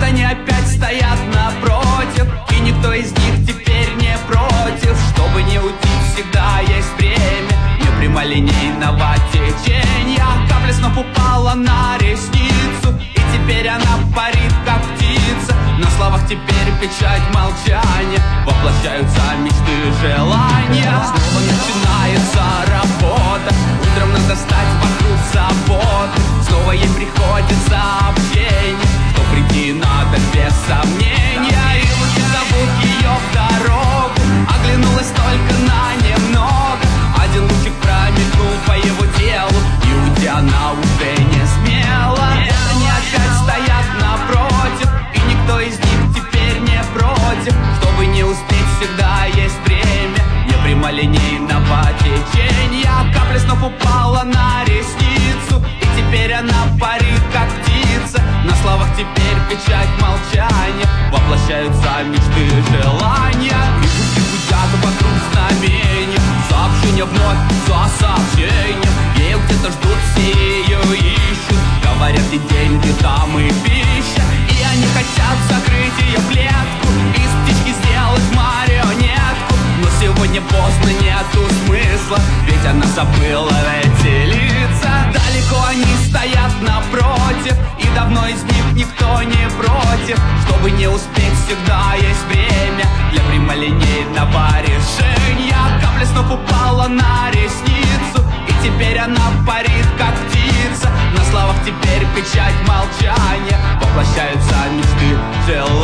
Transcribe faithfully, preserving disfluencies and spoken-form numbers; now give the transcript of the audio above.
они опять стоят напротив, и никто из них теперь не против. Чтобы не уйти, всегда есть время непрямолинейного течения. Капля снов упала на ресницу, и теперь она парит, как птица. На словах теперь печать молчания, воплощаются мечты и желания. Снова начинается работа, утром надо стать вокруг заботы. Снова ей приходится общение, что прийти надо без сомнения. И лучи зовут ее в дорогу, оглянулась только на немного. Один лучик промелькнул по его телу, и уйти она уже не смела. Они опять стоят напротив, и никто из них теперь не против. Чтобы не успеть, всегда есть время непрямолинейного течения. Капля снов упала на ресницу, и теперь она парит, как птица. На словах теперь печать молчания, воплощаются мечты и желания. И пути гудят вокруг знамения, сообщения вновь за сообщением. Ее где-то ждут, все ее ищут, говорят, и деньги там, и пища. И они хотят закрыть ее в клетку, из птички сделать марионетку. Но сегодня поздно, нету смысла, ведь она забыла эти лица. Далеко они стоят напротив, и давно из них никто не против. Чтобы не успеть, всегда есть время для прямолинейного решения. Капля снов упала на ресницу, и теперь она парит, как птица. На словах теперь печать молчания, воплощаются мечты, желания.